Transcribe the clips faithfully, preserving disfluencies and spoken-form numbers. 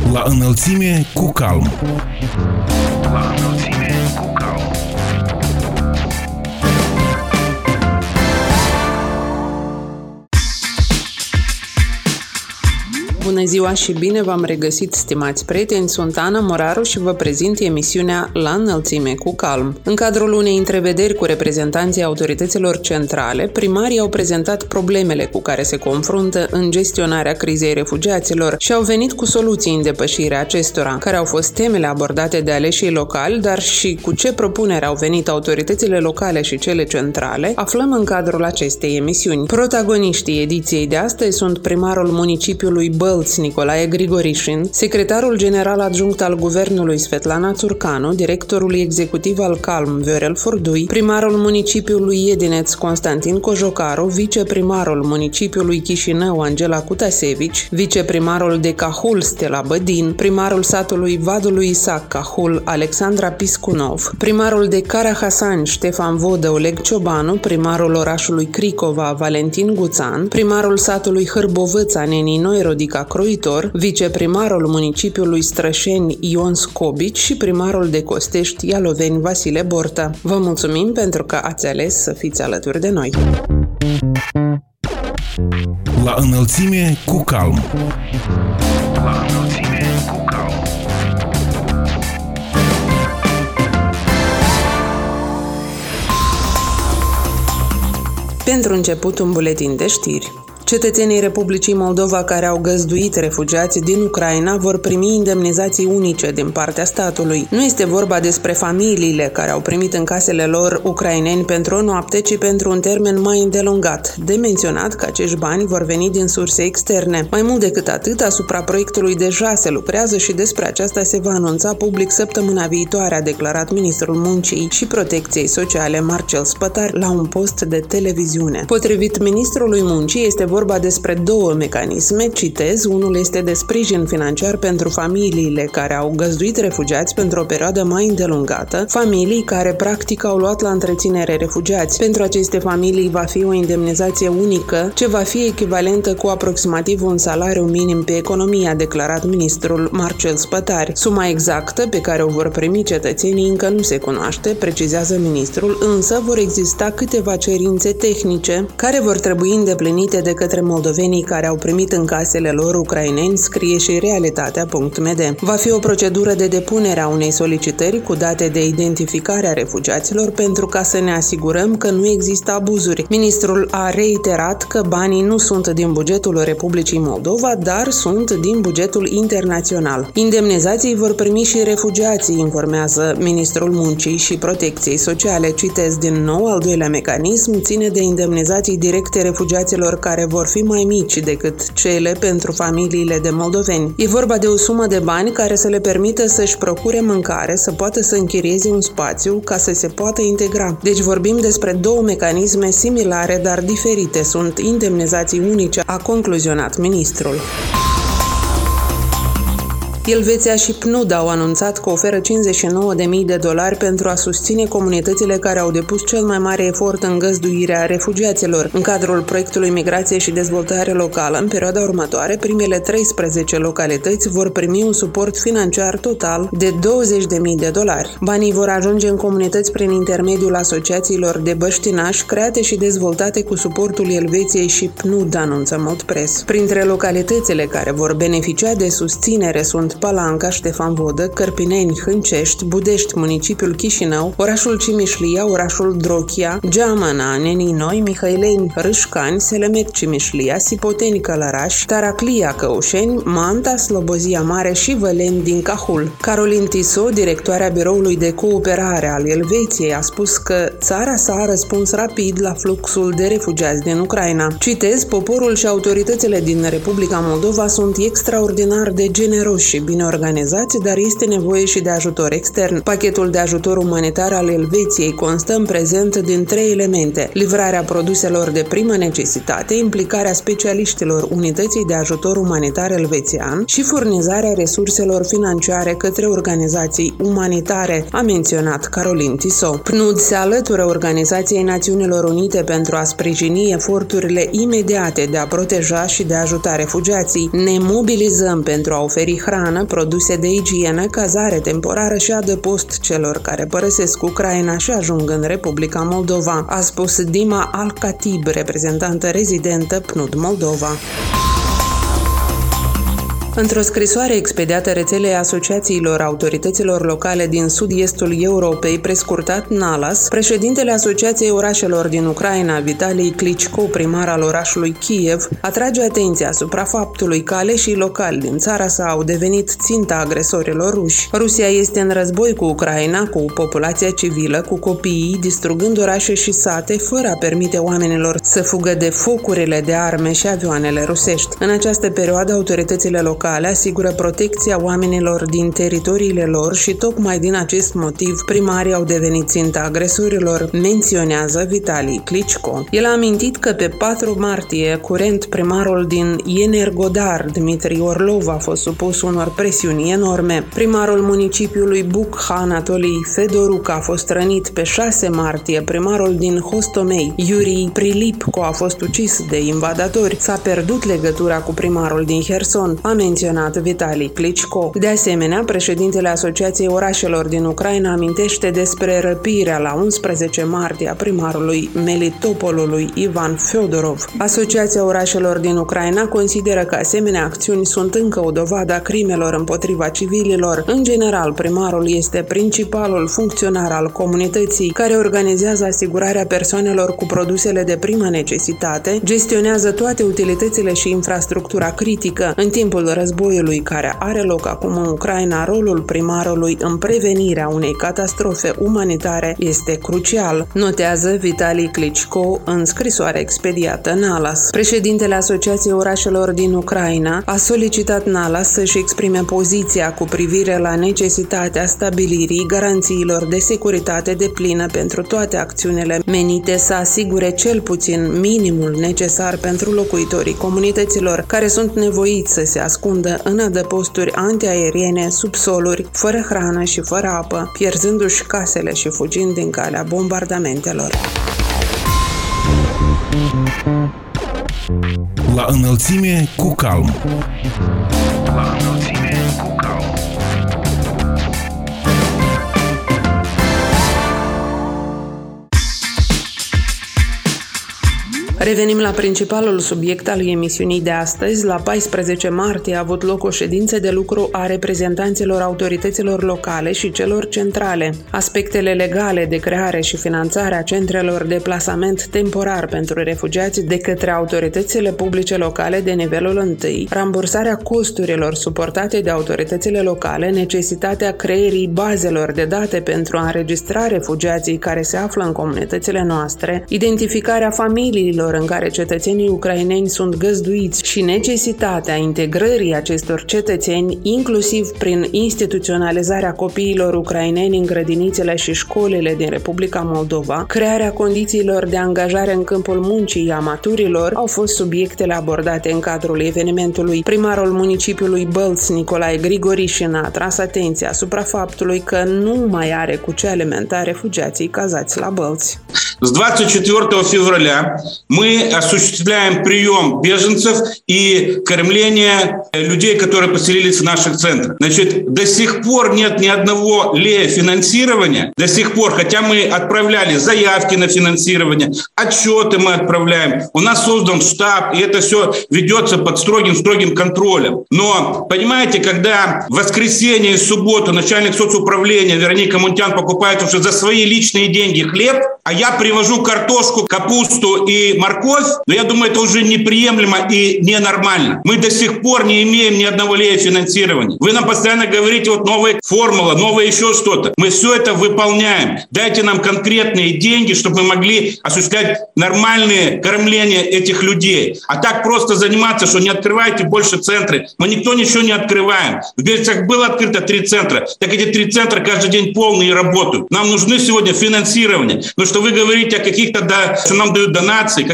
La înălțime cu calm. La înălțime cu calm. Bună ziua și bine v-am regăsit, stimați prieteni, sunt Ana Moraru și vă prezint emisiunea La înălțime cu calm. În cadrul unei întrevederi cu reprezentanții autorităților centrale, primarii au prezentat problemele cu care se confruntă în gestionarea crizei refugiaților și au venit cu soluții în depășirea acestora, care au fost temele abordate de aleșii locali, dar și cu ce propuneri au venit autoritățile locale și cele centrale, aflăm în cadrul acestei emisiuni. Protagoniștii ediției de astăzi sunt primarul municipiului Bălți, Nicolae Grigorișin, secretarul general adjunct al guvernului Svetlana Țurcanu, directorul executiv al Calm Viorel Furdui, primarul municipiului Iedineț Constantin Cojocaru, viceprimarul municipiului Chișinău Angela Cutasevici, viceprimarul de Cahul Stella Bădin, primarul satului Vadului Isac Cahul Alexandra Piscunov, primarul de Carahasan Ștefan Vodă Oleg Ciobanu, primarul orașului Cricova Valentin Guțan, primarul satului Hârbovăța Neninoi Rodica Croitor, viceprimarul municipiului Strășeni Ion Scobici și primarul de Costești Ialoveni Vasile Bortă. Vă mulțumim pentru că ați ales să fiți alături de noi. La înălțime cu calm. La înălțime cu calm. Pentru început, un buletin de știri. Cetățenii Republicii Moldova care au găzduit refugiați din Ucraina vor primi indemnizații unice din partea statului. Nu este vorba despre familiile care au primit în casele lor ucraineni pentru o noapte, ci pentru un termen mai îndelungat. De menționat că acești bani vor veni din surse externe. Mai mult decât atât, asupra proiectului deja se lucrează și despre aceasta se va anunța public săptămâna viitoare, a declarat ministrul Muncii și Protecției Sociale Marcel Spătar la un post de televiziune. Potrivit ministrului Muncii, este vorba vorba despre două mecanisme, citez, unul este de sprijin financiar pentru familiile care au găzduit refugiați pentru o perioadă mai îndelungată, familii care practic au luat la întreținere refugiați. Pentru aceste familii va fi o indemnizație unică, ce va fi echivalentă cu aproximativ un salariu minim pe economie, a declarat ministrul Marcel Spătar. Suma exactă pe care o vor primi cetățenii încă nu se cunoaște, precizează ministrul, însă vor exista câteva cerințe tehnice care vor trebui îndeplinite de către către moldovenii care au primit în casele lor ucraineni, scrie și realitatea punct m d. Va fi o procedură de depunere a unei solicitări cu date de identificare a refugiaților pentru ca să ne asigurăm că nu există abuzuri. Ministrul a reiterat că banii nu sunt din bugetul Republicii Moldova, dar sunt din bugetul internațional. Indemnizații vor primi și refugiații, informează ministrul Muncii și Protecției Sociale. Citez din nou, al doilea mecanism ține de indemnizații directe refugiaților care vor fi mai mici decât cele pentru familiile de moldoveni. E vorba de o sumă de bani care să le permită să-și procure mâncare, să poată să închirieze un spațiu ca să se poată integra. Deci vorbim despre două mecanisme similare, dar diferite. Sunt indemnizații unice, a concluzionat ministrul. Elveția și P N U D au anunțat că oferă cincizeci și nouă de mii de dolari pentru a susține comunitățile care au depus cel mai mare efort în găzduirea refugiaților. În cadrul proiectului Migrație și Dezvoltare Locală, în perioada următoare, primele treisprezece localități vor primi un suport financiar total de douăzeci de mii de dolari. Banii vor ajunge în comunități prin intermediul asociațiilor de băștinași create și dezvoltate cu suportul Elveției și P N U D, anunță Moldpress. Printre localitățile care vor beneficia de susținere sunt Palanca, Ștefan Vodă, Cărpineni, Hâncești, Budești, municipiul Chișinău, orașul Cimișlia, orașul Drochia, Geamăna, Neninoi, Mihăileni, Râșcani, Selemet Cimișlia, Sipoteni Călăraș, Taraclia Căușeni, Manta, Slobozia Mare și Văleni din Cahul. Carolin Tiso, directoarea Biroului de Cooperare al Elveției, a spus că țara sa a răspuns rapid la fluxul de refugiați din Ucraina. Citez, poporul și autoritățile din Republica Moldova sunt extraordinar de generoși și bine organizați, dar este nevoie și de ajutor extern. Pachetul de ajutor umanitar al Elveției constă în prezent din trei elemente: livrarea produselor de primă necesitate, implicarea specialiștilor Unității de Ajutor Umanitar Elvețian și furnizarea resurselor financiare către organizații umanitare, a menționat Carolin Tiso. P N U D se alătură Organizației Națiunilor Unite pentru a sprijini eforturile imediate de a proteja și de a ajuta refugiații. Ne mobilizăm pentru a oferi hrană, hrană, produse de igienă, cazare temporară și adăpost celor care părăsesc Ucraina și ajung în Republica Moldova, a spus Dima Al-Khatib, reprezentantă rezidentă P N U D Moldova. Într-o scrisoare expediată rețelei asociațiilor autorităților locale din sud-estul Europei, prescurtat NALAS, președintele Asociației Orașelor din Ucraina, Vitali Klitschko, primar al orașului Kiev, atrage atenția asupra faptului că aleșii locali din țara sa au devenit ținta agresorilor ruși. Rusia este în război cu Ucraina, cu populația civilă, cu copiii, distrugând orașe și sate, fără a permite oamenilor să fugă de focurile de arme și avioanele rusești. În această perioadă, autoritățile locale asigură protecția oamenilor din teritoriile lor și tocmai din acest motiv primarii au devenit ținta agresorilor, menționează Vitali Klitschko. El a amintit că pe patru martie, curent, primarul din Energodar, Dmitri Orlov, a fost supus unor presiuni enorme. Primarul municipiului Bukha, Anatolii Fedoruc, a fost rănit. Pe șase martie, primarul din Hostomei, Yuri Prilipko, a fost ucis de invadatori. S-a pierdut legătura cu primarul din Herson, a menționat Vitali Klitschko. De asemenea, președintele Asociației Orașelor din Ucraina amintește despre răpirea la unsprezece martie a primarului Melitopolului Ivan Fedorov. Asociația Orașelor din Ucraina consideră că asemenea acțiuni sunt încă o dovadă a crimelor împotriva civililor. În general, primarul este principalul funcționar al comunității, care organizează asigurarea persoanelor cu produsele de primă necesitate, gestionează toate utilitățile și infrastructura critică. În timpul războiului care are loc acum în Ucraina, rolul primarului în prevenirea unei catastrofe umanitare este crucial, notează Vitali Klitschko în scrisoare expediată NALAS. Președintele Asociației Orașelor din Ucraina a solicitat NALAS să-și exprime poziția cu privire la necesitatea stabilirii garanțiilor de securitate deplină pentru toate acțiunile menite să asigure cel puțin minimul necesar pentru locuitorii comunităților care sunt nevoiți să se ascundă în adăposturi antiaeriene, subsoluri, fără hrană și fără apă, pierzându-și casele și fugind din calea bombardamentelor. La înălțime cu calm. La înălțime cu calm. Revenim la principalul subiect al emisiunii de astăzi. La paisprezece martie a avut loc o ședință de lucru a reprezentanților autorităților locale și celor centrale. Aspectele legale de creare și finanțare a centrelor de plasament temporar pentru refugiați de către autoritățile publice locale de nivelul întâi, rambursarea costurilor suportate de autoritățile locale, necesitatea creierii bazelor de date pentru a înregistra refugiații care se află în comunitățile noastre, identificarea familiilor în care cetățenii ucraineni sunt găzduiți și necesitatea integrării acestor cetățeni, inclusiv prin instituționalizarea copiilor ucraineni în grădinițele și școlile din Republica Moldova, crearea condițiilor de angajare în câmpul muncii a maturilor, au fost subiectele abordate în cadrul evenimentului. Primarul municipiului Bălți, Nicolae Grigorișin, a atras atenția asupra faptului că nu mai are cu ce alimenta refugiații cazați la Bălți. С двадцать четвёртого февраля мы осуществляем прием беженцев и кормление людей, которые поселились в наших центрах. Значит, до сих пор нет ни одного лея финансирования, до сих пор, хотя мы отправляли заявки на финансирование, отчеты мы отправляем, у нас создан штаб, и это все ведется под строгим-строгим контролем. Но, понимаете, когда в воскресенье и субботу начальник соцуправления Вероника Мунтян покупает уже за свои личные деньги хлеб, а я привожу картошку, капусту и морковь, но я думаю, это уже неприемлемо и ненормально. Мы до сих пор не имеем ни одного лея финансирования. Вы нам постоянно говорите, вот новая формула, новое еще что-то. Мы все это выполняем. Дайте нам конкретные деньги, чтобы мы могли осуществлять нормальное кормление этих людей. А так просто заниматься, что не открывайте больше центры. Мы никто ничего не открываем. В Бельцах было открыто три центра. Так эти три центра каждый день полные и работают. Нам нужны сегодня финансирование. Но что вы говорите о каких-то, да, что нам дают донации,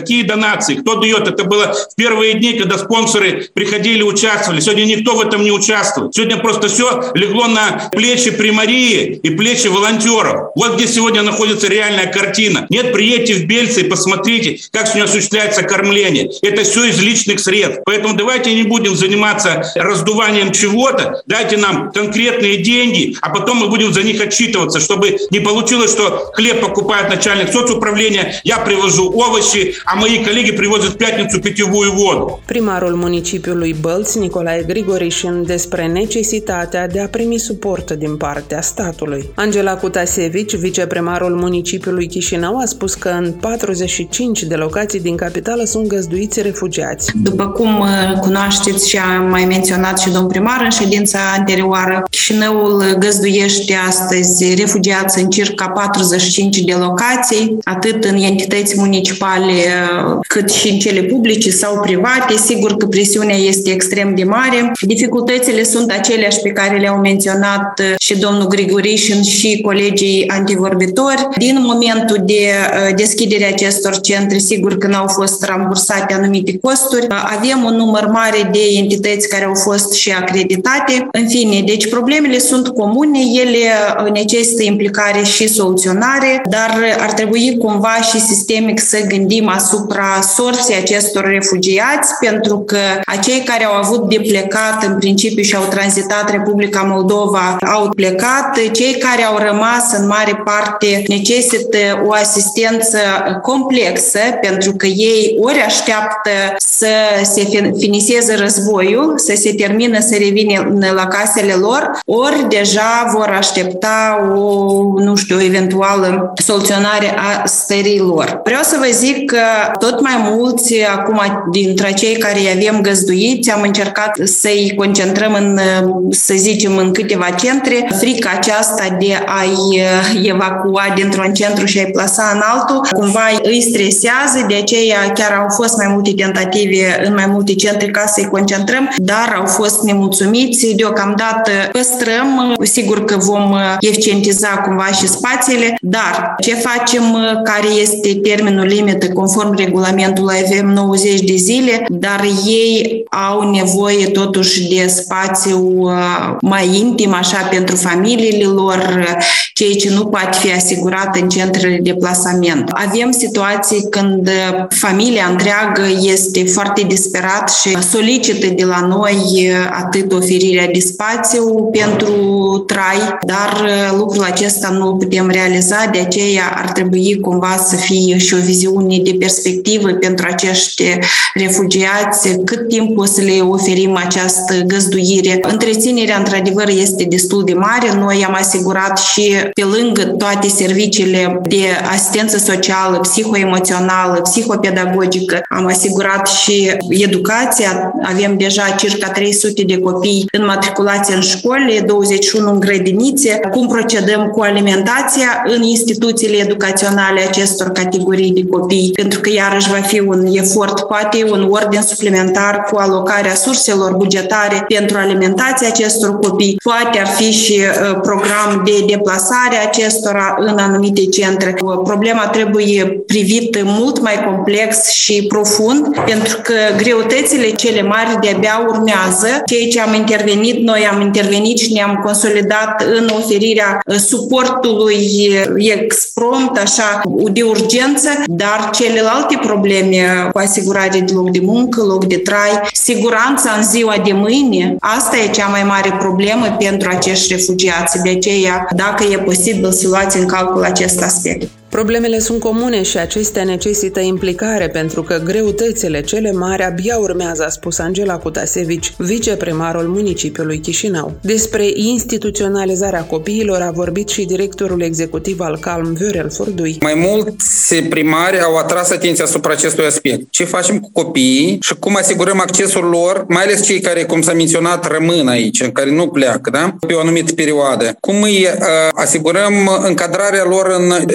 какие донации, кто дает. Это было в первые дни, когда спонсоры приходили, участвовали. Сегодня никто в этом не участвует. Сегодня просто все легло на плечи примарии и плечи волонтеров. Вот где сегодня находится реальная картина. Нет, приедьте в Бельцы и посмотрите, как сегодня осуществляется кормление. Это все из личных средств. Поэтому давайте не будем заниматься раздуванием чего-то. Дайте нам конкретные деньги, а потом мы будем за них отчитываться, чтобы не получилось, что хлеб покупает начальник соцуправления, я привожу овощи, а мои коллеги привозят в пятницу питьевую воду. Primarul municipiului Bălți, Nicolae Grigorișin, despre necesitatea de a primi suport din partea statului. Angela Cutasevici, viceprimarul municipiului Chișinău, a spus că în patruzeci și cinci de locații din capitală sunt găzduiți refugiați. După cum cunoașteți și a mai menționat și domnul primar în ședința anterioară, Chișinăul găzduiește astăzi refugiați în circa patruzeci și cinci de locații, atât în entități municipale cât și în cele publice sau private. Sigur că presiunea este extrem de mare. Dificultățile sunt aceleași pe care le-au menționat și domnul Grigorișin și colegii antivorbitori. Din momentul de deschidere acestor centre, sigur că n-au fost rambursate anumite costuri. Avem un număr mare de entități care au fost și acreditate. În fine, deci problemele sunt comune, ele necesită implicare și soluționare, dar ar trebui cumva și sistemic să gândim asupra sorții acestor refugiați, pentru că acei care au avut de plecat în principiu și au tranzitat Republica Moldova au plecat, cei care au rămas în mare parte necesită o asistență complexă, pentru că ei ori așteaptă să se finiseze războiul, să se termină, să revină la casele lor, ori deja vor aștepta o, nu știu, eventuală soluționare a stării lor. Vreau să vă zic că tot mai mulți acum dintre cei care îi avem găzduiți am încercat să-i concentrăm în, să zicem, în câteva centre. Frica aceasta de a-i evacua dintr-un centru și a-i plasa în altul cumva îi stresează, de aceea chiar au fost mai multe tentative în mai multe centre ca să-i concentrăm, dar au fost nemulțumiți. Deocamdată păstrăm, sigur că vom eficientiza cumva și spațiile, dar ce facem, care este termenul limită conform regulamentului, avem nouăzeci de zile, dar ei au nevoie totuși de spațiu mai intim, așa, pentru familiile lor, ceea ce nu poate fi asigurat în centrele de plasament. Avem situații când familia întreagă este foarte disperat și solicită de la noi atât oferirea de spațiu pentru trai, dar lucrul acesta nu îl putem realiza, de aceea ar trebui cumva să fie și o viziune de perspectivă pentru acești refugiați, cât timp o să le oferim această găzduire. Întreținerea, într-adevăr, este destul de mare. Noi am asigurat și pe lângă toate serviciile de asistență socială, psihoemoțională, psihopedagogică, am asigurat și educația. Avem deja circa trei sute de copii înmatriculați în școli, douăzeci și unu în grădinițe. Cum procedăm cu alimentația în instituțiile educaționale acestor categorii de copii? Pentru că iarăși va fi un efort, poate un ordin suplimentar cu alocarea surselor bugetare pentru alimentația acestor copii. Poate ar fi și uh, program de deplasare acestora în anumite centre. Problema trebuie privită mult mai complex și profund, pentru că greutățile cele mari de-abia urmează. Ceea ce am intervenit, noi am intervenit și ne-am consolidat în oferirea suportului exprompt, așa, de urgență, dar celelalte probleme cu asigurare de loc de muncă, loc de trai, siguranța în ziua de mâine, asta e cea mai mare problemă pentru acești refugiați. De aceea, dacă e posibil să luați în calcul acest aspect. Problemele sunt comune și acestea necesită implicare, pentru că greutățile cele mari abia urmează, a spus Angela Cutasevici, viceprimarul municipiului Chișinău. Despre instituționalizarea copiilor a vorbit și directorul executiv al Calm, Viorel Furdui. Mai mulți primari au atras atenția asupra acestui aspect. Ce facem cu copiii și cum asigurăm accesul lor, mai ales cei care, cum s-a menționat, rămân aici, care nu pleacă, da? Pe o anumită perioadă. Cum îi uh, asigurăm încadrarea lor în diverse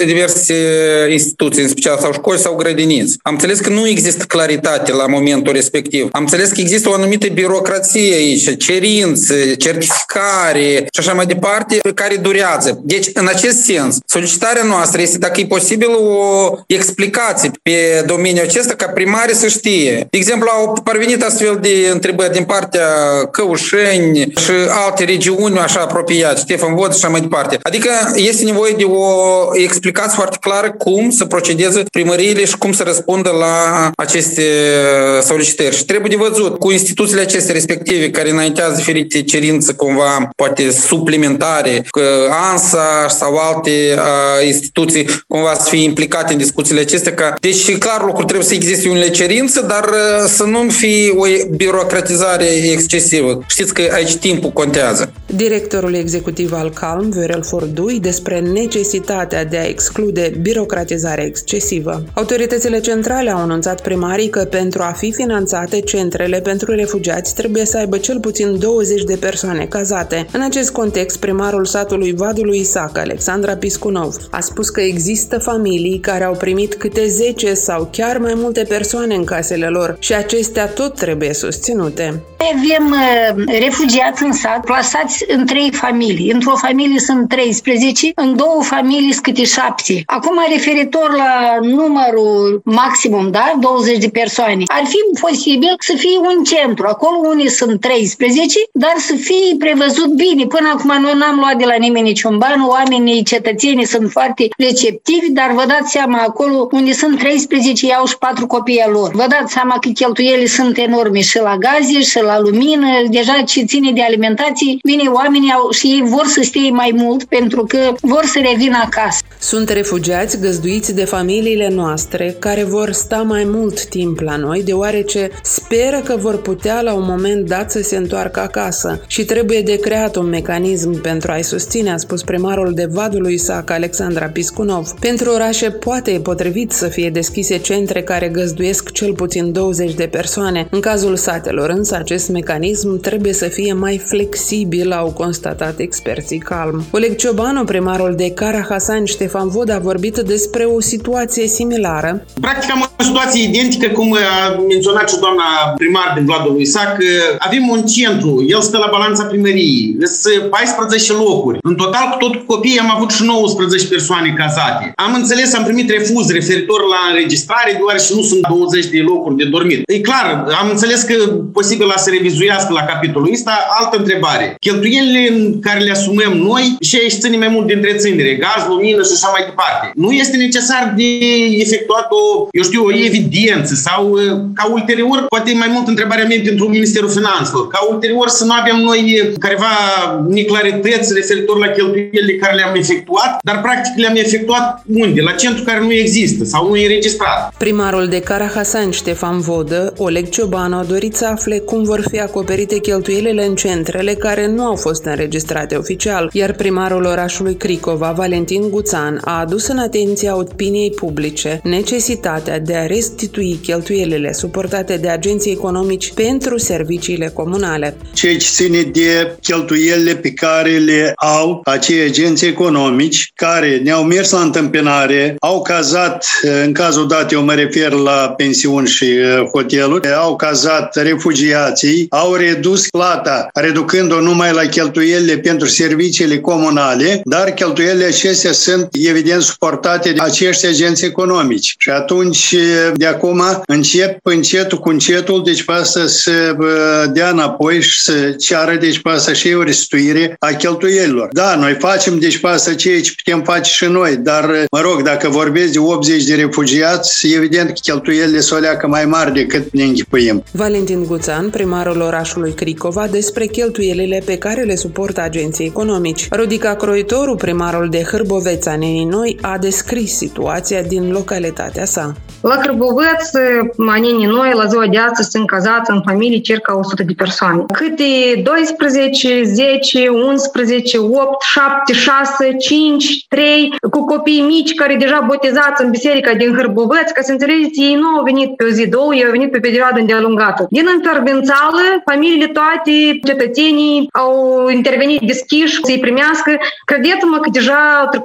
aceste instituții, în special sau școli sau grădiniți. Am înțeles că nu există claritate la momentul respectiv. Am înțeles că există o anumită birocrație aici, cerințe, certificare și așa mai departe, care durează. Deci, în acest sens, solicitarea noastră este, dacă e posibil, o explicație pe domeniul acesta, ca primarii să știe. De exemplu, au parvenit astfel de întrebări din partea Căușeni și alte regiuni așa apropiate, Ștefan Vodă și așa mai departe. Adică este nevoie de o explicație foarte clară cum să procedeze primăriile și cum să răspundă la aceste solicitări. Și trebuie de văzut cu instituțiile acestea respective care înaintează diferite cerințe cumva poate suplimentare, că ANSA sau alte uh, instituții cumva să fie implicate în discuțiile acestea. Că, deci clar lucru trebuie să existe unele cerințe, dar uh, să nu fie o birocratizare excesivă. Știți că aici timpul contează. Directorul executiv al Calm, Viorel Fordui, despre necesitatea de a exclude birocratizarea excesivă. Autoritățile centrale au anunțat primarii că pentru a fi finanțate, centrele pentru refugiați trebuie să aibă cel puțin douăzeci de persoane cazate. În acest context, primarul satului Vadului Isac, Alexandra Piscunov, a spus că există familii care au primit câte zece sau chiar mai multe persoane în casele lor și acestea tot trebuie susținute. Avem uh, refugiați în sat, plasați în trei familii. Într-o familie sunt treisprezece, în două familii sunt câte șapte. Acum, referitor la numărul maximum, da, douăzeci de persoane, ar fi posibil să fie un centru. Acolo unii sunt treisprezece, dar să fie prevăzut bine. Până acum noi n-am luat de la nimeni niciun ban, oamenii, cetățenii sunt foarte receptivi, dar vă dați seama, acolo unde sunt treisprezece, iau și patru copii al lor. Vă dați seama că cheltuielile sunt enorme și la gaze, și la lumină, deja ce ține de alimentație, bine, oamenii au, și ei vor să stea mai mult pentru că vor să revină acasă. Sunt refugiați găzduiți de familiile noastre care vor sta mai mult timp la noi, deoarece speră că vor putea la un moment dat să se întoarcă acasă și trebuie de creat un mecanism pentru a-i susține, a spus primarul de Vadul Isac, Alexandra Piscunov. Pentru orașe poate e potrivit să fie deschise centre care găzduiesc cel puțin douăzeci de persoane. În cazul satelor însă acest mecanism trebuie să fie mai flexibil, au constatat experții Calm. Oleg Ciobanu, primarul de Carahasan, Ștefan Vodă, a vorbit despre o situație similară. Practic am o situație identică, cum a menționat și doamna primar din Vladul Isac. Avem un centru, el stă la balanța primăriei, sunt paisprezece locuri. În total, cu tot cu copii, am avut și nouăsprezece persoane cazate. Am înțeles, am primit refuz referitor la înregistrare, deoarece nu sunt douăzeci de locuri de dormit. E clar, am înțeles că posibil la să revizuiască la capitolul ăsta. Altă întrebare. Cheltuielile care le asumăm noi și aici ține mai mult de întreținere, gaz, lumină și așa mai departe. Nu este necesar de efectuat o, eu știu, o evidență sau ca ulterior, poate mai mult întrebarea mea pentru Ministerul Finanțelor, ca ulterior să nu avem noi careva neclarități referitor la cheltuielile care le-am efectuat, dar practic le-am efectuat unde? La centru care nu există sau nu e înregistrat. Primarul de Carahasan, Ștefan Vodă, Oleg Ciobanu, a dorit să afle cum vor fi acoperite cheltuielile în centrele care nu au fost înregistrate oficial, iar primarul orașului Cricova, Valentin Guțan, a adus în atenția opiniei publice necesitatea de a restitui cheltuielile suportate de agenții economici pentru serviciile comunale. Ceea ce ține de cheltuielile pe care le au acei agenți economici care ne-au mers la întâmpinare, au cazat, în cazul dat eu mă refer la pensiuni și hoteluri, au cazat refugiații, au redus plata, reducând-o numai la cheltuielile pentru serviciile comunale, dar cheltuielile acestea sunt evident suportate de acești agenți economici. Și atunci, de acum, încep încetul cu încetul, deci pe asta să dea înapoi și să ceară, deci pe asta și o restituire a cheltuielilor. Da, noi facem, deci pe asta ceea ce putem face și noi, dar, mă rog, dacă vorbesc de optzeci de refugiați, evident că cheltuielile s-o leacă mai mari decât ne închipuim. Valentin Guțan, primarul orașului Cricova, despre cheltuielile pe care le suportă agenții economici. Rodica Croitoru, primarul de Hârboveța, Neninoi, a descris situația din localitatea sa. La Hârboveț, Neninoi, la ziua de astăzi sunt cazați în familii circa o sută de persoane. Câte doisprezece, zece, unsprezece, opt, șapte, șase, cinci, trei, cu copii mici care deja botezați în biserica din Hârboveț, ca să înțelegeți, ei nu au venit pe o zi, două, ei au venit pe o perioadă îndelungată. Din intervențală, familiile toate, cetățenii au intervenit deschiși să-i primească. Credeți-mă că deja a trecut o săptămână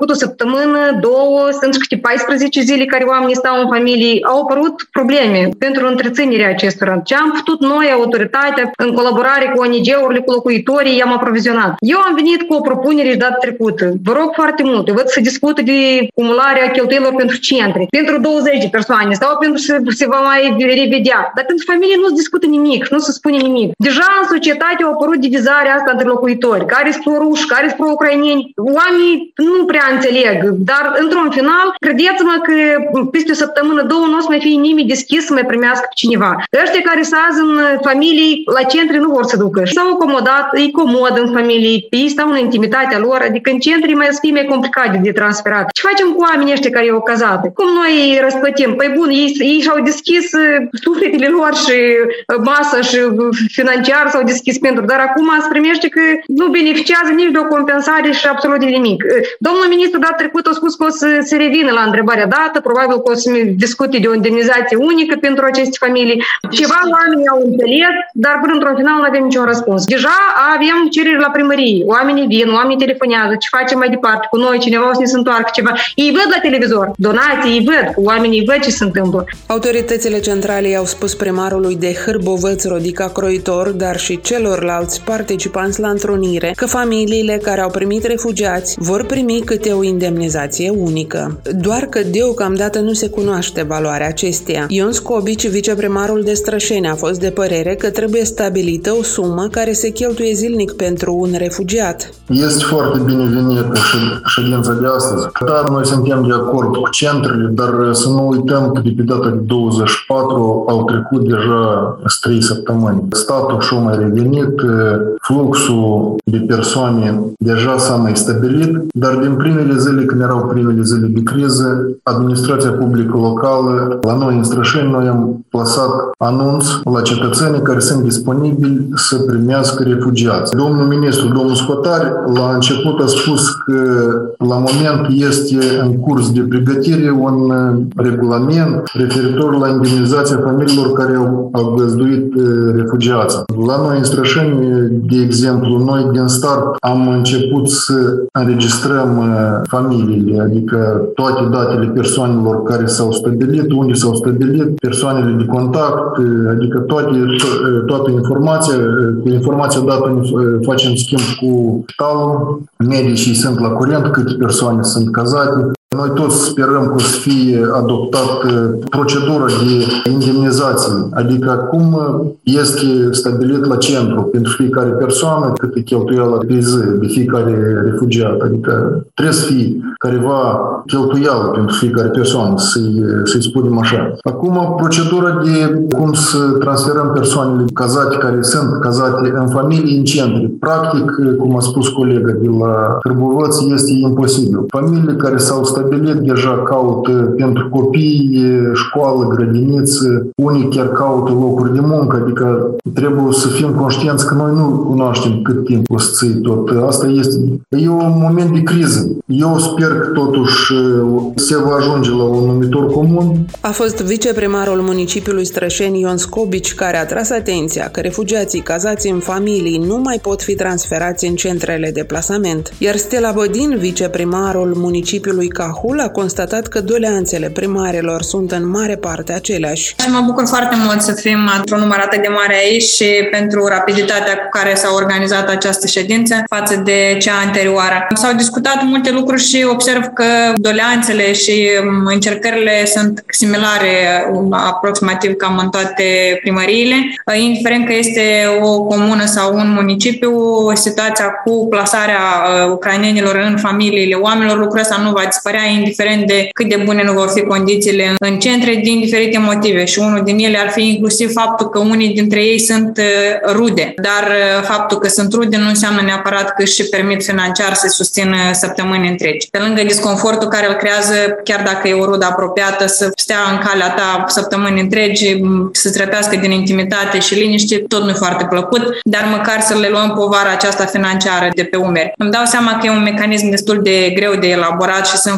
săptămână, două, sunt și câte paisprezece zile care oamenii stau în familie, au apărut probleme pentru întreținerea acestora. Ce am putut noi, autoritatea, în colaborare cu O N G-urile, cu locuitorii, i-am aprovizionat. Eu am venit cu o propunere și data trecută. Vă rog foarte mult, eu văd să discută de cumularea cheltuielor pentru centre, pentru douăzeci de persoane sau pentru să se va mai revedea. Dar pentru familie nu se discută nimic, nu se spune nimic. Deja în societate au apărut divizarea asta între locuitori, care sunt pro-ruși, care sunt pro-ucraineni. Oamenii nu prea înțeleg, dar într-un final, credeți-mă că peste o săptămână, două, nu o să mai fie nimeni deschis să mai primească pe cineva. Ăștia care se azi în familii, la centre nu vor să ducă. S-au acomodat, e comod în familie, ei stau în intimitatea lor, adică în centre mai să fie mai complicat de transferat. Ce facem cu oamenii ăștia care au cazat? Cum noi îi răspătim? Păi bun, ei, ei și-au deschis sufletele lor și masa și financiar s-au deschis pentru, dar acum se primește că nu beneficiază nici de o compensare și absolut de nimic. Domnul ministru data trecută a spus că o să se revină la întrebarea dată, probabil că o să discute de o indemnizație unică pentru aceste familii. Ceva oamenii au înțeles, dar până într-un final nu avem niciun răspuns. Deja avem cereri la primărie, oamenii vin, oamenii telefonează, ce facem mai departe cu noi, cineva o să ne se întoarcă ceva. Ei văd la televizor, donații, ei văd, oamenii văd ce se întâmplă. Autoritățile centrale i-au spus primarului de Hârbovăț, Rodica Croitor, dar și celorlalți participanți la întrunire că familiile care au primit refugiați vor primi câte o indemnizație unică. Doar că deocamdată nu se cunoaște valoarea acesteia. Ion Scobici, viceprimarul de Strășeni, a fost de părere că trebuie stabilită o sumă care se cheltuie zilnic pentru un refugiat. Este foarte binevenită ședința de astăzi. Da, noi suntem de acord cu centrele, dar să nu uităm că de pe data de douăzeci și patru au trecut deja trei săptămâni. Statul și-a mai revenit, fluxul de persoane deja s-a mai stabilit, dar din primele zile, când erau primele zile de criză, administrația publică locală, la noi în Strășeni, noi am plasat anunț la cetățenii care sunt disponibili să primească refugiați. Domnul ministru, domnul Scotari, la început a spus că la moment este în curs de pregătire un regulament referitor la indemnizația familiilor care au, au găzduit refugiați. La noi în Strășeni, de exemplu, noi din start am început să înregistrăm familiile, adică toate datele persoanelor care s-au stabilit, unde s-au stabilit, persoanele de contact, adică toate, to- toată informația, cu informația dată facem schimb cu spitalul, medicii sunt la curent câte persoane sunt cazate. Noi toți sperăm că o să fie adoptată procedura de indemnizație, adică acum este stabilit la centru pentru fiecare persoană cât e cheltuiala pe zi de fiecare refugiat, adică trebuie să fie careva cheltuială pentru fiecare persoană, să-i, să-i spunem așa. Acum, procedura de cum să transferăm persoanele cazate care sunt cazate în familie în centre. Practic, cum a spus colega de la Hârbovăț, este imposibil. Familiile care s-au stabilit deja caută pentru copii, școală, grădiniță, unii chiar caută locuri de muncă, adică trebuie să fim conștienți că noi nu cunoaștem cât timp o să ții tot. Asta este, e un moment de criză. Eu sper că totuși se va ajunge la un numitor comun. A fost viceprimarul municipiului Strășeni Ion Scobici care a tras atenția că refugiații cazați în familii nu mai pot fi transferați în centrele de plasament. Iar Stella Bădin, viceprimarul municipiului Cahul, a constatat că doleanțele primarilor sunt în mare parte aceleași. Și mă bucur foarte mult să fim într-un număr atât de mare aici și pentru rapiditatea cu care s-a organizat această ședință față de cea anterioară. S-au discutat multe lucruri și observ că doleanțele și încercările sunt similare aproximativ cam în toate primăriile. Indiferent că este o comună sau un municipiu, situația cu plasarea ucrainenilor în familiile oamenilor, lucrul ăsta nu va dispărea indiferent de cât de bune nu vor fi condițiile în centre din diferite motive și unul din ele ar fi inclusiv faptul că unii dintre ei sunt rude, dar faptul că sunt rude nu înseamnă neapărat că își permit financiar să susțină săptămâni întregi. Pe lângă disconfortul care îl creează, chiar dacă e o rudă apropiată, să stea în calea ta săptămâni întregi, să-ți răpească din intimitate și liniște, tot nu e foarte plăcut, dar măcar să le luăm povara aceasta financiară de pe umeri. Îmi dau seama că e un mecanism destul de greu de elaborat și sunt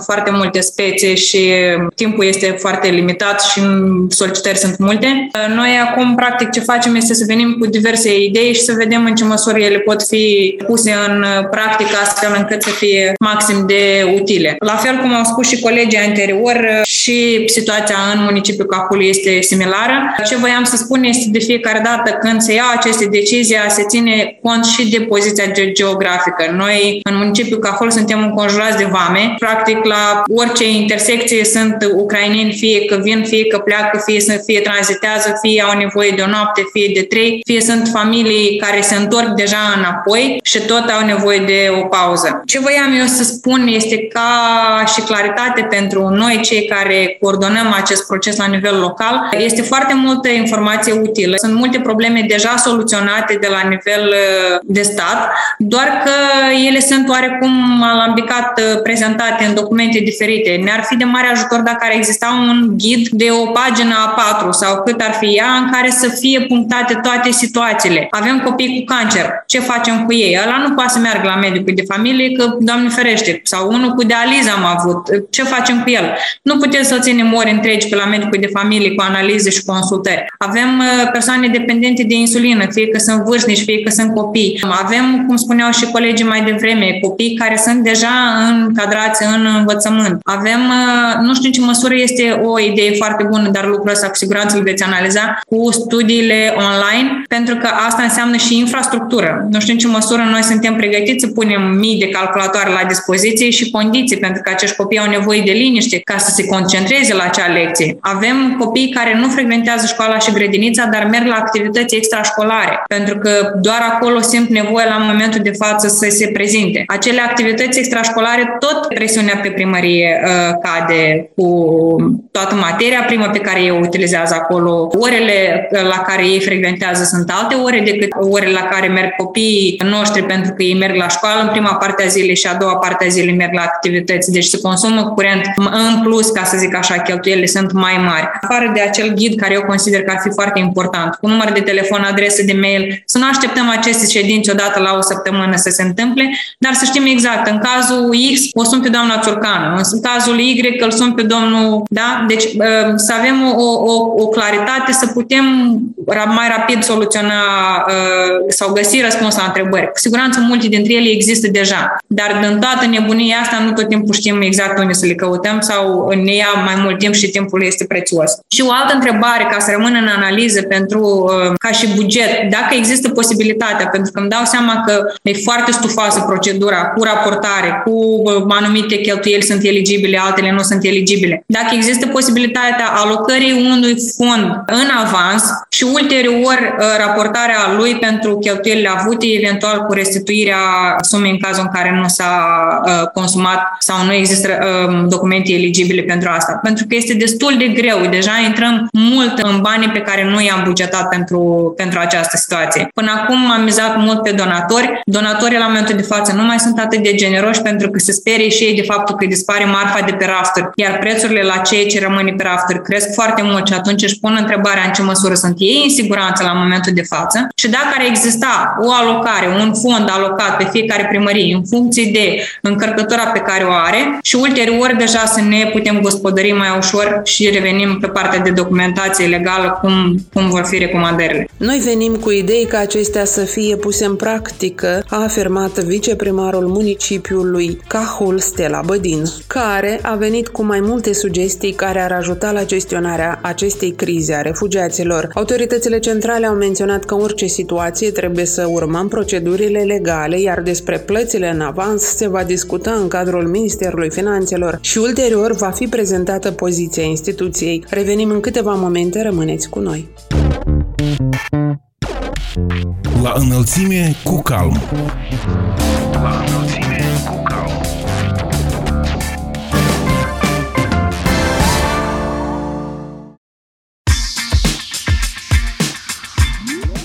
foarte multe spețe și timpul este foarte limitat și solicitări sunt multe. Noi acum, practic, ce facem este să venim cu diverse idei și să vedem în ce măsură ele pot fi puse în practică astfel încât să fie maxim de utile. La fel cum au spus și colegii anterior, și situația în municipiul Cahul este similară. Ce voiam să spun este de fiecare dată când se ia aceste decizii, se ține cont și de poziția geografică. Noi, în municipiul Cahul, suntem înconjurați de vame. Practic, la orice intersecție sunt ucraineni, fie că vin, fie că pleacă, fie să fie tranzitează, fie au nevoie de o noapte, fie de trei, fie sunt familii care se întorc deja înapoi și tot au nevoie de o pauză. Ce voiam eu să spun este ca și claritate pentru noi, cei care coordonăm acest proces la nivel local, este foarte multă informație utilă. Sunt multe probleme deja soluționate de la nivel de stat, doar că ele sunt oarecum alambicat prezentate în documente diferite. Ne-ar fi de mare ajutor dacă ar exista un ghid de o pagină A patru sau cât ar fi ea, în care să fie punctate toate situațiile. Avem copii cu cancer, ce facem cu ei? Ăla nu poate să meargă la medicul de familie, că Doamne ferește, sau unul cu dializă am avut, ce facem cu el? Nu putem să ținem ori întregi pe la medicul de familie cu analize și consultări. Avem persoane dependente de insulină, fie că sunt vârstnici, fie că sunt copii. Avem, cum spuneau și colegii mai devreme, copii care sunt deja încadrați în învățământ. Avem, nu știu în ce măsură este o idee foarte bună, dar lucrul ăsta cu siguranță îl veți analiza, cu studiile online, pentru că asta înseamnă și infrastructură. Nu știu în ce măsură noi suntem pregătiți să punem mii de calculatoare la dispoziție și condiții, pentru că acești copii au nevoie de liniște ca să se concentreze la acea lecție. Avem copii care nu frecventează școala și grădinița, dar merg la activități extrașcolare, pentru că doar acolo simt nevoie la momentul de față să se prezinte. Acele activități extrașcolare, tot presiunea pe primărie uh, cade cu toată materia primă pe care ei o utilizează acolo. Orele la care ei frecventează sunt alte ore decât orele la care merg copiii noștri, pentru că ei merg la școală în prima parte a zilei și a doua parte a zilei merg la activități. Deci se consumă curent în plus, ca să zic așa, cheltuielile sunt mai mari. Afară de acel ghid care eu consider că ar fi foarte important, cu număr de telefon, adresă de mail, să nu așteptăm aceste ședințe odată la o săptămână să se întâmple, dar să știm exact, în cazul X o sun pe doamna Țurcană, în cazul Y îl sun pe domnul, da? Deci să avem o, o, o claritate, să putem mai rapid soluționa sau găsi răspuns la întrebări. Cu siguranță multe dintre ele există deja, dar din toată nebunia asta nu tot timpul știm exact unde să le căutăm sau ne ia mai mult timp și timpul este prețios. Și o altă întrebare, ca să rămână în analiză pentru, ca și buget, dacă există posibilitatea, pentru că îmi dau seama că e foarte stufoasă procedura cu raportare, cu anumite cheltuieli sunt eligibile, altele nu sunt eligibile. Dacă există posibilitatea alocării unui fond în avans și ulterior raportarea lui pentru cheltuielile avute, eventual cu restituirea sumei în cazul în care nu s-a consumat sau nu există documente eligibile pentru asta. Pentru că este destul de greu. Deja intrăm mult în banii pe care nu i-am bugetat pentru, pentru această situație. Până acum am mizat mult pe donatori. Donatorii la momentul de față nu mai sunt atât de generoși pentru că se sperie și ei de faptul că dispare marfa de pe rafturi, iar prețurile la ceea ce rămâne pe rafturi cresc foarte mult și atunci își pun întrebarea în ce măsură sunt ei în siguranță la momentul de față și dacă ar exista o alocare, un fond alocat pe fiecare primărie în funcție de încărcătura pe care o are și ulterior deja să ne putem gospodări mai ușor și revenim pe partea de documentație legală cum, cum vor fi recomandările. Noi venim cu idei ca acestea să fie puse în practică, a afirmat viceprimarul municipiului Cahul, Stella Bădin, care a venit cu mai multe sugestii care ar ajuta la gestionarea acestei crize a refugiaților. Autoritățile centrale au menționat că în orice situație trebuie să urmăm procedurile legale, iar despre plățile în avans se va discuta în cadrul Ministerului Finanțelor și ulterior va fi prezentată poziția instituției. Revenim în câteva momente, rămâneți cu noi. La înălțime cu calm. La înălțime cu calm.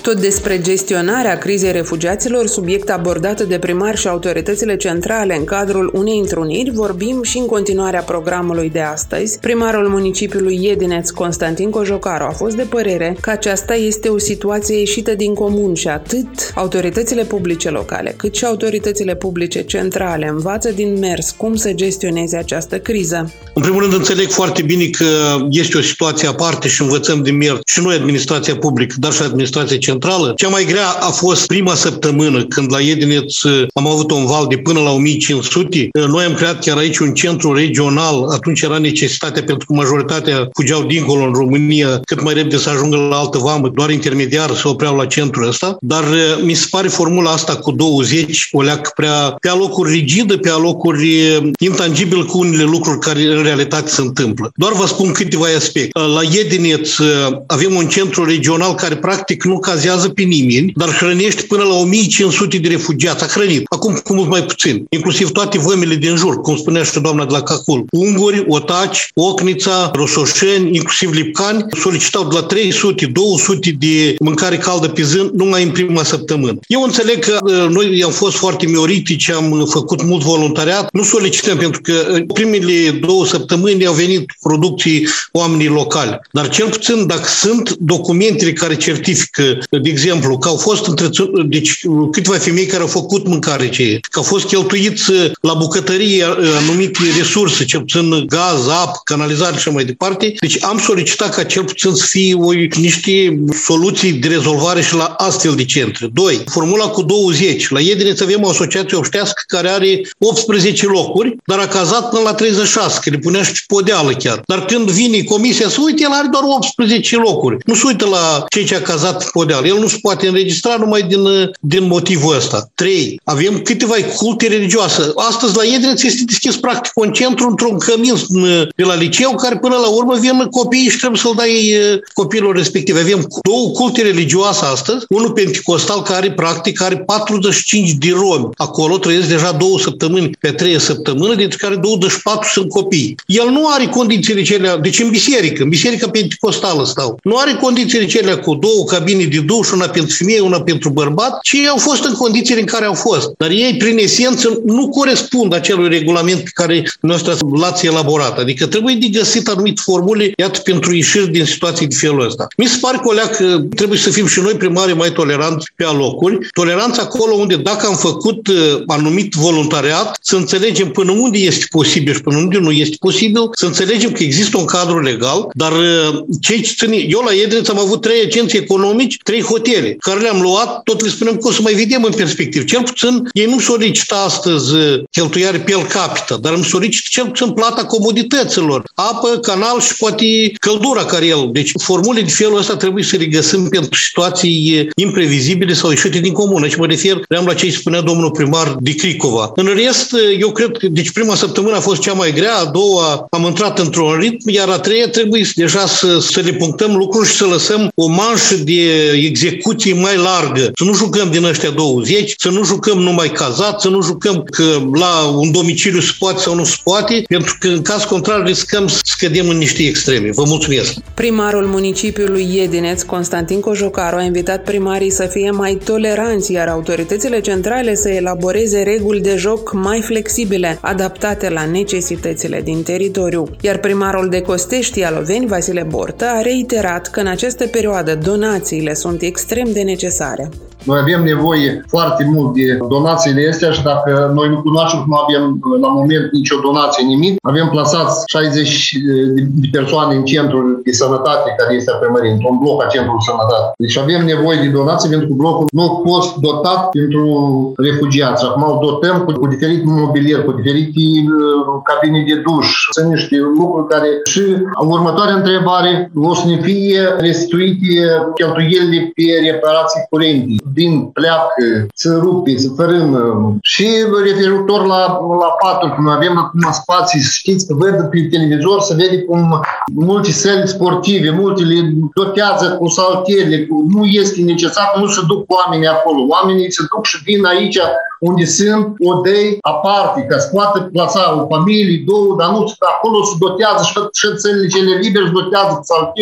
Tot despre gestionarea crizei refugiaților, subiect abordat de primari și autoritățile centrale în cadrul unei întruniri, vorbim și în continuarea programului de astăzi. Primarul municipiului Iedineț, Constantin Cojocaru, a fost de părere că aceasta este o situație ieșită din comun și atât autoritățile publice locale, cât și autoritățile publice centrale învață din mers cum să gestioneze această criză. În primul rând, înțeleg foarte bine că este o situație aparte și învățăm din mers și noi, administrația publică, dar și administrația centrală. Cea mai grea a fost prima săptămână, când la Iedineț am avut un val de până la o mie cinci sute. Noi am creat chiar aici un centru regional. Atunci era necesitatea, pentru că majoritatea fugeau dincolo în România, cât mai repede să ajungă la altă vamă, doar intermediar să opreau la centrul ăsta. Dar mi se pare formula asta cu douăzeci o leacă prea pe alocuri rigidă, pe alocuri intangibil cu unele lucruri care în realitate se întâmplă. Doar vă spun câteva aspecte. La Iedineț avem un centru regional care practic nu cazează pe nimeni, dar hrănește până la o mie cinci sute de refugiați. A hrănit. Acum cu mult mai puțin. Inclusiv toate vămile din jur, cum spunea și doamna de la Cacul. Unguri, Otaci, Ocnița, Rosoșeni, inclusiv Lipcani, solicitau de la trei sute - două sute de mâncare caldă pe zi numai în prima săptămână. Eu înțeleg că noi am fost foarte mioritici, am făcut mult voluntariat. Nu solicităm, pentru că primele două săptămâni au venit producții oamenii locali. Dar cel puțin dacă sunt documentele care certifică, de exemplu, că au fost întreținute, deci câteva femei care au făcut mâncare ce că au fost cheltuiți la bucătărie anumite resurse, cel puțin gaz, apă, canalizare și mai departe. Deci am solicitat ca cel puțin să fie o, niște soluții de rezolvare și la astfel de centre. Doi, formula cu douăzeci. La Iedineț avem o asociație obștească care are optsprezece locuri, dar a cazat până la treizeci și șase, că le punea și pe podeală chiar. Dar când vine comisia să uite, el are doar optsprezece locuri. Nu se uită la cei ce a cazat pe podeală. El nu se poate înregistra numai din, din motivul ăsta. Trei, avem câteva culte religioase. Astăzi la Iedineț este deschis practic un centru într-un cămin de la liceu, care până la urmă vin copiii și trebuie să-l dai copiilor respective. Avem două culte religioase astăzi, unul pentecostal care practic are patruzeci și cinci de romi. Acolo trăiesc deja două săptămâni pe trei săptămâni, dintre care douăzeci și patru sunt copii. El nu are condițiile celea, deci în biserică, în biserica pentecostală stau, nu are condițiile celea cu două cabine de duș, una pentru femeie, una pentru bărbat, și ei au fost în condițiile în care au fost. Dar ei, prin esență, nu corespund acelui regulament pe care noastră l-ați elaborat. Adică trebuie de găsit anumite formule, iată, pentru ieșiri din situații de felul ăsta. Mi se pare, coleag, că trebuie să fim și noi primari mai toleranți pe alocuri. Toleranță acolo unde, dacă am făcut uh, anumit voluntariat, să înțelegem până unde este posibil și până unde nu este posibil, să înțelegem că există un cadru legal, dar uh, cei ce ține... Eu la Iedineț am avut trei agenții economici, trei hotele, care le-am luat, tot le spunem că o să mai vedem în perspectivă. Cel puțin, ei nu solicită astăzi uh, cheltuiare pe el capita, dar îmi solicită cel puțin plata comodităților, apă, canal și poate căldura care el. Deci formule de felul ăsta trebuie să le găsim pentru situații imprevizibile sau ieșite din comună. Și mă refer, ream la ce spunea domnul primar de Cricova. În rest, eu cred că deci prima săptămână a fost cea mai grea, a doua am intrat într-un ritm, iar a treia trebuie deja să, să le punctăm lucruri și să lăsăm o manșă de execuție mai largă. Să nu jucăm din ăștia douăzeci, să nu jucăm numai cazat, să nu jucăm că la un domiciliu se poate sau nu se poate, pentru că în caz contrar riscăm să scădem în niște extreme. Vă mulțumesc! Primarul municipiului Iedineț, Constantin Cojocaru, a invitat primarii să fie mai toleranți, iar autoritățile centrale să elaboreze reguli de joc mai flexibile, adaptate la necesitățile din teritoriu. Iar primarul de Costești, Ialoveni, Vasile Bortă, a reiterat că în această perioadă donațiile sunt extrem de necesare. Noi avem nevoie foarte mult de donațiile astea și dacă noi nu cunoaștem, nu avem la moment nicio donație, nimic, avem plasați șaizeci de persoane în centrul de sănătate care este a primăriei, într-un bloc a centrului de sănătate. Deci avem nevoie de donații pentru că blocul nu a fost dotat pentru refugiați. Acum îl dotăm cu, cu diferit mobilier, cu diferite uh, cabine de duș. Sunt niște lucruri care și următoarea întrebare o să ne fie restituite cheltuielile pe reparații curente. Din pleacă, să rupe, să fărâmă. Și referitor la, la paturi, când avem acum spații, știți că văd pe televizor, să vede cum multe săli sportive, multe le dotează cu saltele, cu, nu este necesar, nu se duc oamenii acolo. Oamenii se duc și vin aici unde sunt odăi aparte, ca să poată plasa o familie, două, dar nu acolo se dotează și, și țările cele libere se dotează cu saltele, cu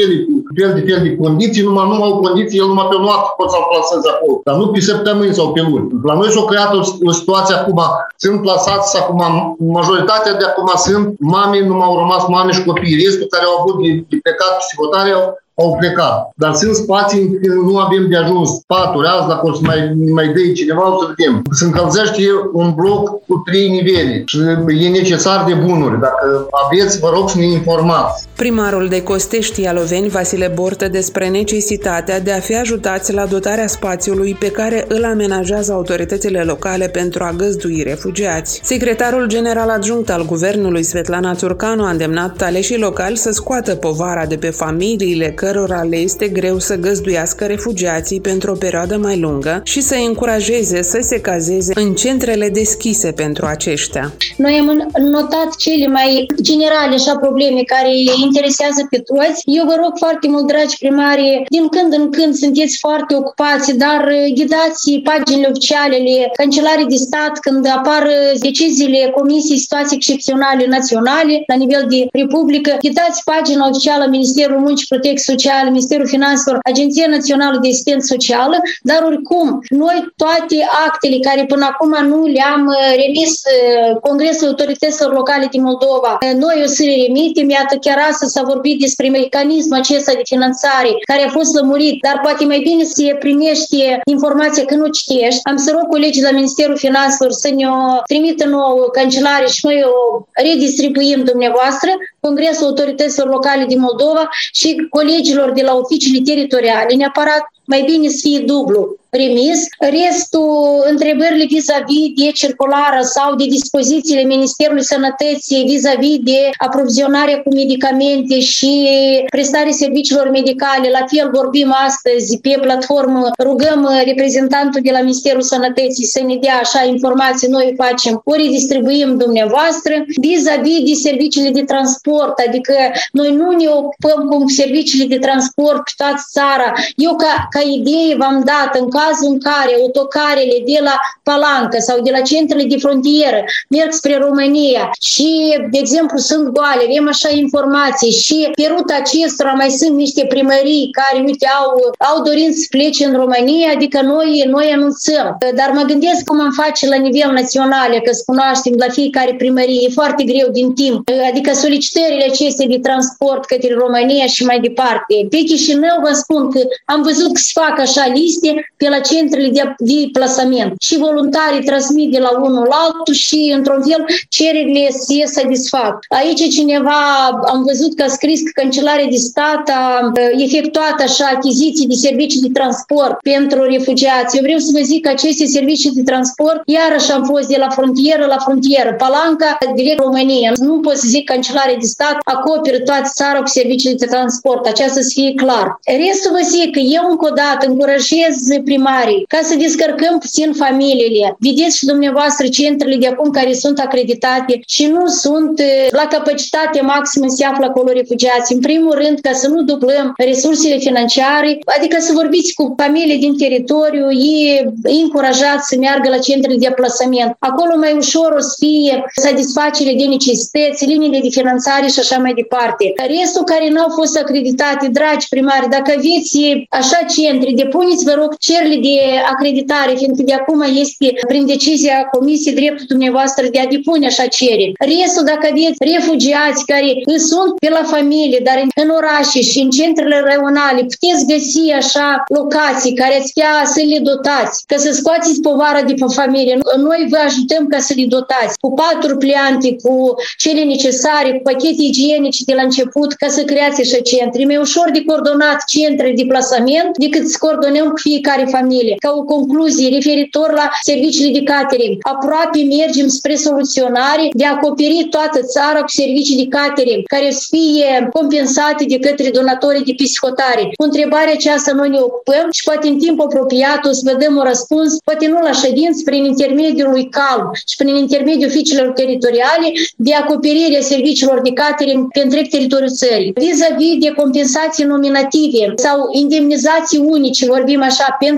fel de fel de condiții, numai nu au condiții, el numai pe noapte poți să-l plaseze acolo, dar nu pe săptămâni sau pe luni. La noi s-a creat o, o situație acum, sunt plasați acum, majoritatea de acum sunt mame, nu au rămas mame și copii, restul care au avut de, de plecat psihotare au au plecat. Dar sunt spații în care nu avem de ajuns paturi, azi dacă o să mai, mai dai cineva, o să vedem. Se încălzește un bloc cu trei nivele și e necesar de bunuri. Dacă aveți, vă rog să ne informați. Primarul de Costești Ialoveni, Vasile Bortă, despre necesitatea de a fi ajutați la dotarea spațiului pe care îl amenajează autoritățile locale pentru a găzdui refugiați. Secretarul general adjunct al guvernului, Svetlana Țurcanu, a îndemnat aleșii locali să scoată povara de pe familiile cărora le este greu să găzduiască refugiații pentru o perioadă mai lungă și să încurajeze să se cazeze în centrele deschise pentru aceștia. Noi am notat cele mai generale așa probleme care interesează pe toți. Eu vă rog foarte mult, dragi primari, din când în când sunteți foarte ocupați, dar ghidați paginile oficiale ale Cancelariei de Stat când apar deciziile Comisiei Situații Excepționale Naționale la nivel de Republică. Ghidați pagina oficială a Ministerului Muncii Protecției Sociale, Ministerul Finanțelor, Agenția Națională de Asistență Socială, dar oricum, noi toate actele care până acum nu le-am remis Congresul Autorităților Locale din Moldova, noi o să le remitem. Iată, chiar astăzi s-a vorbit despre mecanismul acesta de finanțare care a fost lămurit, dar poate mai bine să primești informația că nu citești. Am să rog colegii la Ministerul Finanțelor să ne o trimită nouă cancelare și noi o redistribuim dumneavoastră, Congresul Autorităților Locale din Moldova și colegilor de la oficiile teritoriale. Neapărat mai bine să fie dublu remis. Restul, întrebările vis-a-vis de circulară sau de dispozițiile Ministerului Sănătății vis-a-vis de aprovizionarea cu medicamente și prestarea serviciilor medicale, la fel vorbim astăzi pe platformă, rugăm reprezentantul de la Ministerul Sănătății să ne dea așa informații, noi o facem, o redistribuim dumneavoastră. Vis-a-vis de serviciile de transport, adică noi nu ne ocupăm cu serviciile de transport pe toată țara. Eu ca, ca idee v-am dat în cazul în care autocarele de la Palanca sau de la centrele de frontieră merg spre România și, de exemplu, sunt goale, avem așa informații și pe ruta acestora mai sunt niște primării care, uite, au, au dorit să plece în România, adică noi, noi anunțăm. Dar mă gândesc cum am face la nivel național, că să cunoaștem la fiecare primărie, e foarte greu din timp, adică solicitările acestea de transport către România și mai departe. Pe Chișinău vă spun că am văzut că se fac așa liste pe la centrele de, de plasament și voluntarii transmit de la unul la altul și, într-un fel, cererile se satisfac. Aici cineva, am văzut că a scris că Cancelarea de Stat a efectuat așa achiziții de servicii de transport pentru refugiați. Eu vreau să vă zic că aceste servicii de transport, iarăși am fost de la frontieră la frontieră. Palanca, direct România. Nu pot să zic Cancelarea de Stat acoperă toată țara cu servicii de transport. Aceasta să fie clar. Restul vă zic că eu încă o dată încurajez primarii ca să descărcăm puțin familiile. Vedeți și dumneavoastră centrele de acum care sunt acreditate și nu sunt la capacitate maximă, se află acolo refugiați. În primul rând, ca să nu dublăm resursele financiare, adică să vorbiți cu familiile din teritoriu, e încurajat să meargă la centrele de plasament. Acolo mai ușor o să fie satisfacere de necesități, liniile de finanțare și așa mai departe. Restul care nu au fost acreditate, dragi primari, dacă aveți așa centre, depuneți, vă rog, cererile de acreditare, fiindcă de acum este prin decizia Comisiei dreptul dumneavoastră de a depune așa cereri. Restul, dacă aveți refugiați care sunt pe la familie, dar în orașe și în centrele raionale, puteți găsi așa locații care ați putea să le dotați, ca să scoateți povara de pe familie. Noi vă ajutăm ca să le dotați cu patru pliante, cu cele necesare, cu pachete igienice de la început, ca să creați așa centre. E mai ușor de coordonat centre de plasament decât să coordonăm cu fiecare familie. Ca o concluzie referitor la serviciile de catering, aproape mergem spre soluționare de a acoperi toată țara cu servicii de catering care să fie compensate de către donatorii de psihotare. Cu întrebarea aceasta noi ne ocupăm și poate în timp apropiat o să vă dăm un răspuns, poate nu la ședință, prin intermediul lui Calm și prin intermediul oficiilor teritoriale de acoperirea serviciilor de catering pe întreg teritoriul țării. Vis-a-vis de compensații nominative sau indemnizații unice, vorbim așa, pentru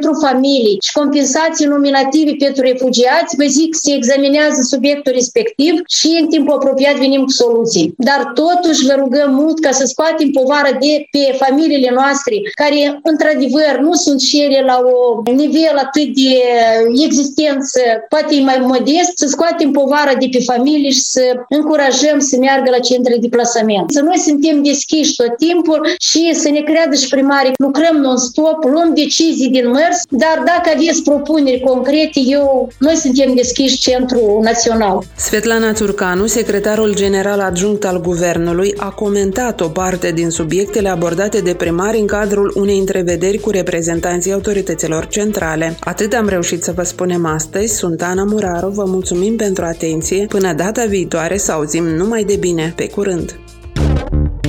pentru familii și compensații nominative pentru refugiați, vă zic, se examinează subiectul respectiv și în timpul apropiat venim cu soluții. Dar totuși vă rugăm mult ca să scoatem povara de pe familiile noastre, care într-adevăr nu sunt și ele la o nivel atât de existență, poate mai modest, să scoatem povara de pe familie și să încurajăm să meargă la centre de plasament. Să noi suntem deschiși tot timpul și să ne creadă și primarii, lucrăm non-stop, luăm decizii din mers, dar dacă aveți propuneri concrete, eu, noi suntem deschiși Centrul Național. Svetlana Țurcanu, secretarul general adjunct al Guvernului, a comentat o parte din subiectele abordate de primari în cadrul unei întrevederi cu reprezentanții autorităților centrale. Atât am reușit să vă spunem astăzi. Sunt Ana Muraru, vă mulțumim pentru atenție. Până data viitoare să auzim numai de bine. Pe curând!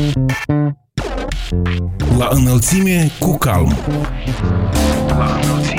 La înălțime cu calm. La înălțime.